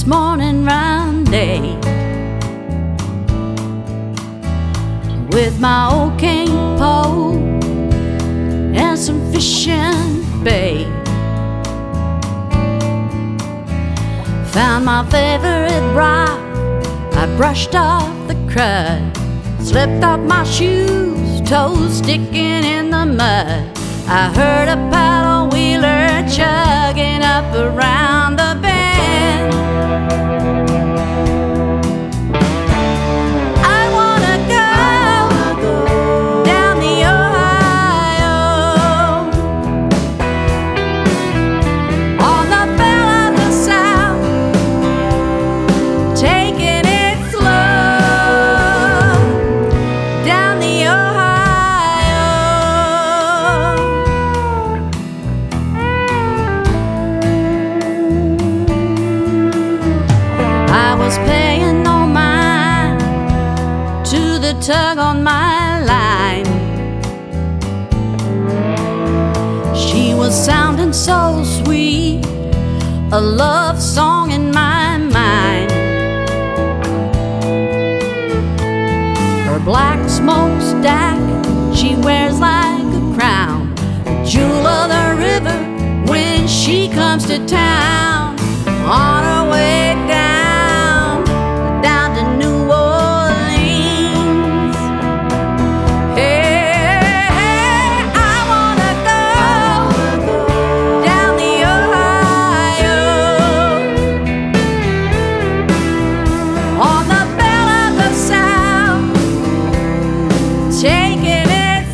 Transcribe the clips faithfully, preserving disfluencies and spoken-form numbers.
Christmas morning round day, with my old cane pole and some fishing bait. Found my favorite rock, I brushed off the crud, slipped off my shoes, toes sticking in the mud. I heard a paddle wheeler chugging up around the bend. I wanna go down the Ohio on the bell of the South, taking it slow down the Ohio. I was paying no mind to the tug on my line. She was sounding so sweet, a love song in my mind. Her black smokestack she wears like a crown, the jewel of the river when she comes to town. On her way down, down to New Orleans. Hey, I wanna go down the Ohio on the bell of the South, taking it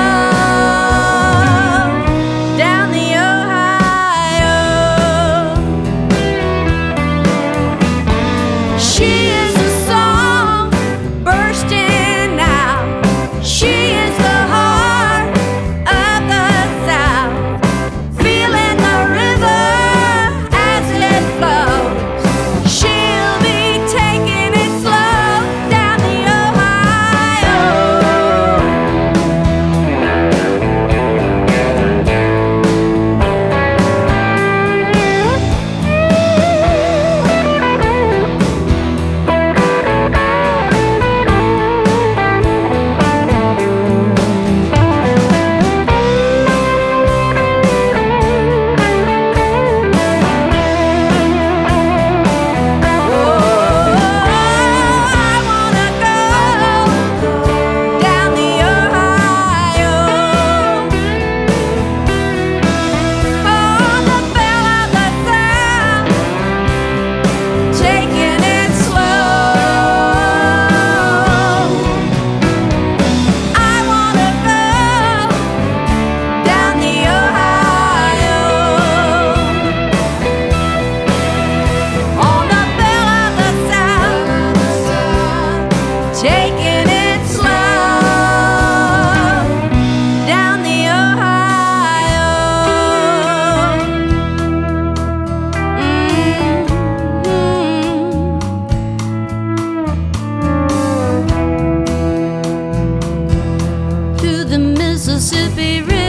slow down the Ohio. She is the song bursting out. She is the heart of the South, feeling the river as it flows. She'll be taking it slow down the Ohio. Taking it slow down the Ohio. Mm-hmm. To the Mississippi River.